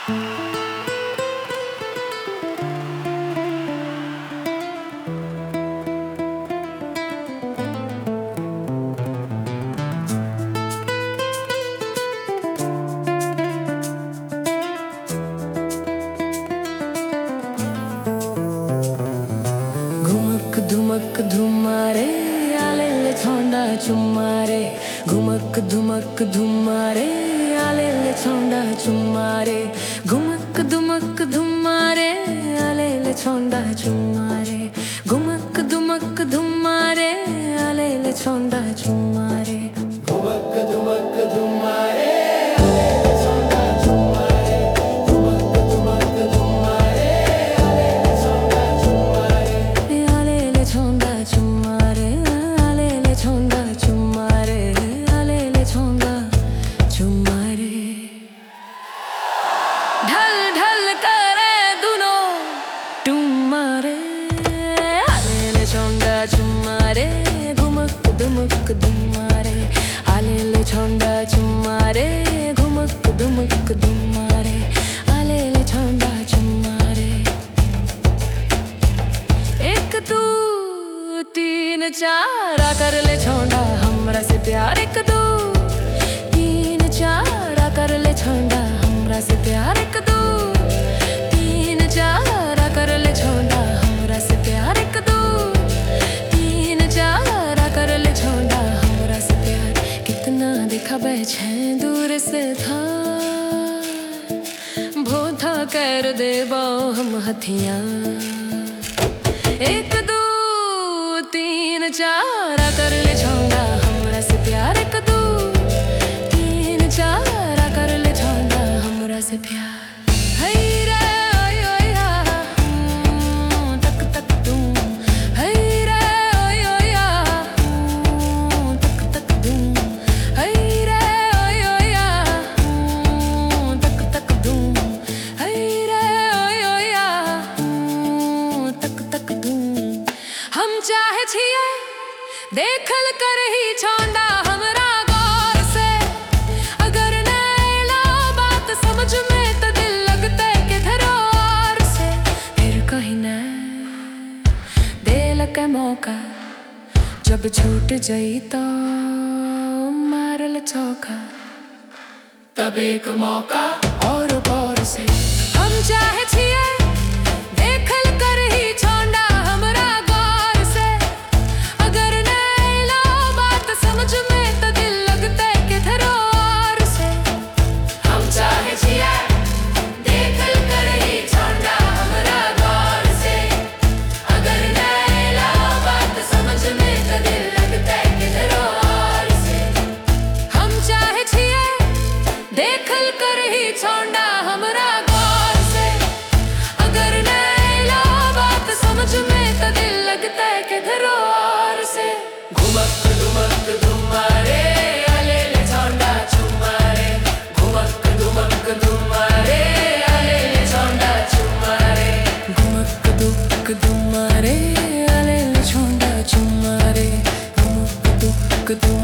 धुमक धुमारे आलेले थोंडा चुम्मारे घुमक धुमक धुमारे आलेले थोंडा चुम्मारे घुमक धुमक धुमारे आलेले थोंडा चुम्मारे घुमक धुमक धुमारे आलेले थोंडा चुम्मारे घुमक धुमक धुमारे ढल ढल करे दुनो टुम्मारे आलेले छोंडा चुम्मारे घुमक धुमक धुमारे आलेले छोंडा चुम्मारे घुमक धुमक धुमारे आलेले छोंडा चुम्मारे एक दो तीन चार कर ले छोंडा हमरा से प्यार एक दो तीन चार कर ले छोंडा हमरा से प्यार एक दो तीन चार कर ले छोंडा हमरा से प्यार एक दो तीन चार कर ले छोंडा हमरा से प्यार कितना देखा बेचैन दूर से था भोथा कर दे हम हथियां एक दो तीन चार कर ले छोंडा हमरा से प्यार एक दो तीन चार कर ले छोंडा हमरा से प्यार है रे ओय ओय आ तक तक दूं है रे ओय ओय आ तक तक दूं है रे ओय ओय आ तक तक दूं है रे ओय ओय आ तक तक दूं हम चाहे छिए देखल कर ही छोंडा हमरा गौर से अगर नैला बात समझ में तो दिल लगते के धरोहर से फिर कहीं न दिल के मौका जब छूट जाई तो मारल चौका तब एक मौका और गौर से हम चाहे छिए देखल कर ही छोंडा हमरा गौर से अगर नैला बात समझ में तो दिल लगते के धरोहर से हम चाहे छिए देखल कर ही छोंडा हमरा गौर से अगर नैला बात समझ में तो दिल लगते के धरोहर से हम चाहे छिए देखल कर ही छोंडा हमरा गौर से अगर नैला बात समझ में तो दिल लगता है के धरोहर से घुमक धुमक धुमारे आलेले छोंडा चुम्मारे घुमक धुमक धुमारे आलेले छोंडा चुम्मारे घुमक धुमक धुमारे आलेले छोंडा चुम्मारे घुमक धुमक